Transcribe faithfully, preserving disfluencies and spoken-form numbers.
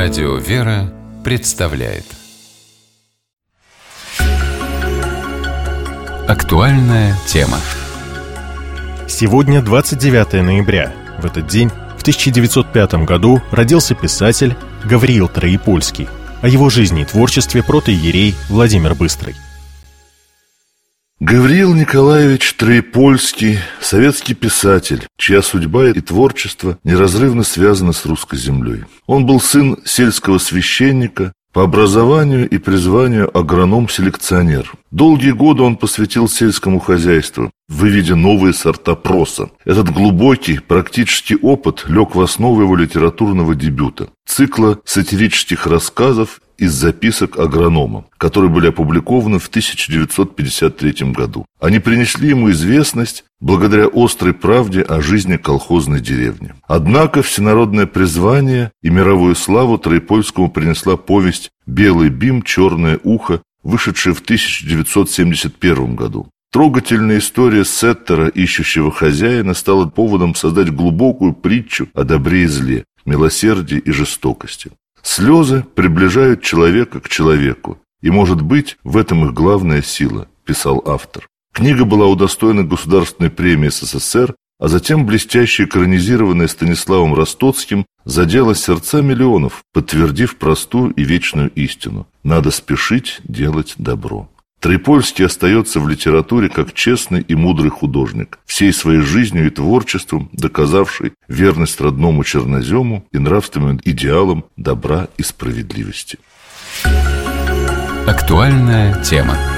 Радио «Вера» представляет актуальная тема. Сегодня двадцать девятое ноября. В этот день, в тысяча девятьсот пятом году, родился писатель Гавриил Троепольский. О его жизни и творчестве протоиерей Владимир Быстрый. Гавриил Николаевич Троепольский – советский писатель, чья судьба и творчество неразрывно связаны с русской землей. Он был сын сельского священника, по образованию и призванию агроном-селекционер. Долгие годы он посвятил сельскому хозяйству, выведя новые сорта проса. Этот глубокий практический опыт лег в основу его литературного дебюта – цикла сатирических рассказов из записок агронома, которые были опубликованы в тысяча девятьсот пятьдесят третьем году. Они принесли ему известность благодаря острой правде о жизни колхозной деревни. Однако всенародное призвание и мировую славу Троепольскому принесла повесть «Белый бим, черное ухо», вышедшая в тысяча девятьсот семьдесят первом году. Трогательная история сеттера, ищущего хозяина, стала поводом создать глубокую притчу о добре и зле, милосердии и жестокости. Слезы приближают человека к человеку, и, может быть, в этом их главная сила, писал автор. Книга была удостоена Государственной премии СССР, а затем блестяще экранизированная Станиславом Ростоцким задела сердца миллионов, подтвердив простую и вечную истину: надо спешить делать добро. Троепольский остается в литературе как честный и мудрый художник, всей своей жизнью и творчеством доказавший верность родному чернозему и нравственным идеалам добра и справедливости. Актуальная тема.